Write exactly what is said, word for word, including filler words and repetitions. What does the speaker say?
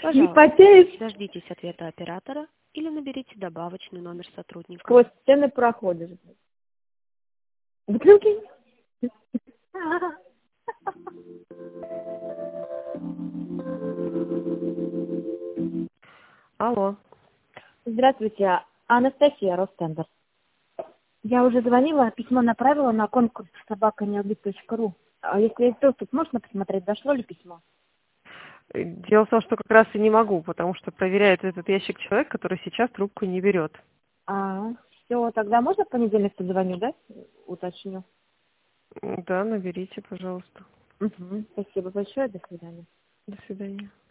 Не Пожалуйста, потеешь? дождитесь ответа оператора или наберите добавочный номер сотрудника. Сквозь стены проходишь. Бутылки? Алло. Здравствуйте, Анастасия, Ростендер. Я уже звонила, письмо направила на конкурс собака необид точка ру. А если есть доступ, можно посмотреть, дошло ли письмо? Дело в том, что как раз и не могу, потому что проверяет этот ящик человек, который сейчас трубку не берет. А, все, тогда можно в понедельник позвоню, да? Уточню. Да, наберите, пожалуйста. Угу. Спасибо большое, до свидания. До свидания.